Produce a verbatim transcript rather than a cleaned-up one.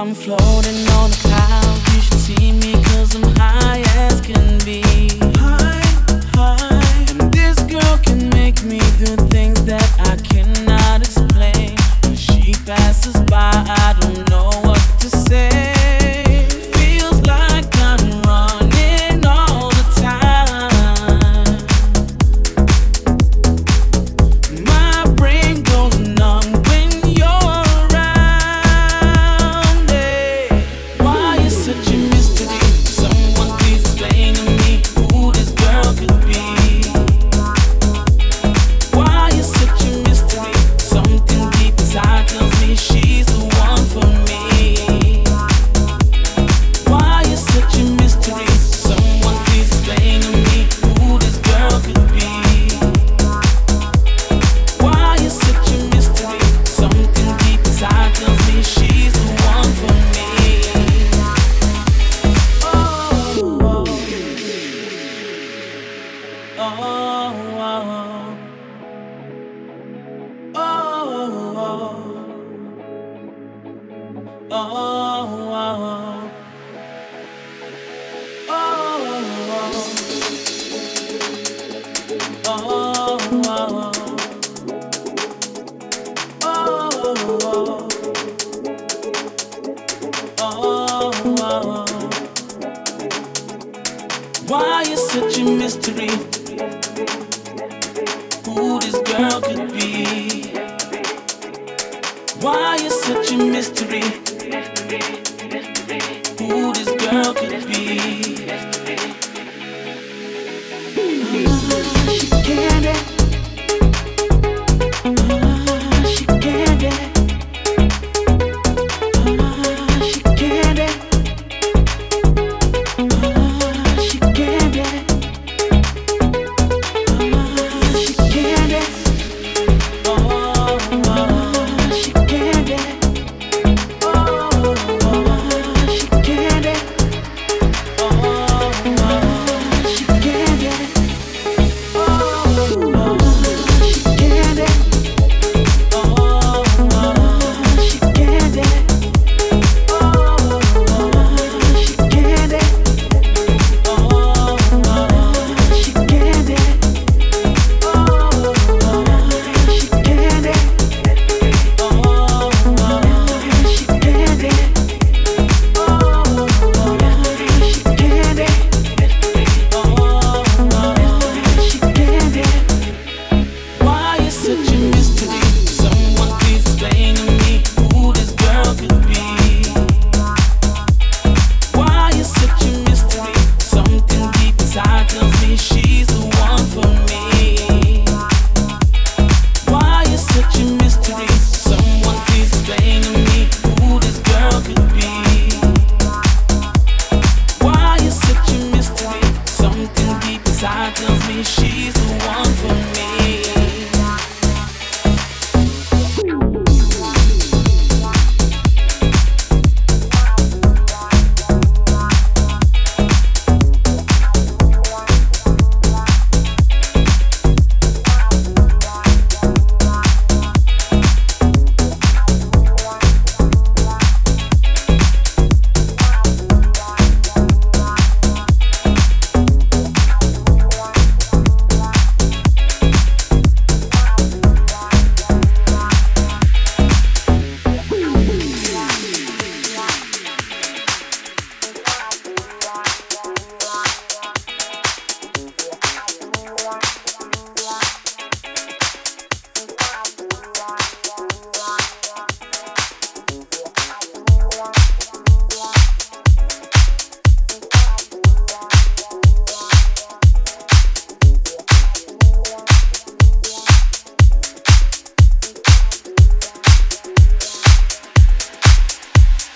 I'm floating on a cloud. You should see me, cause I'm high as can be. High, high. And this girl can make me do things that I cannot explain. When she passes by, I don't know what to say. Feels like I'm running all the time. My brain goes numb when you're around. Hey, why you such a mystery? Someone please explain to me who this girl could be. Why you such a mystery? Something deep inside tells me she's the one for me. Why you such a mystery? Someone please explain to me who this girl could be. Why you such a mystery? Something deep inside tells me she's the one for me. Oh, oh, oh, why you such a mystery? Who this girl could be? Why you such a mystery?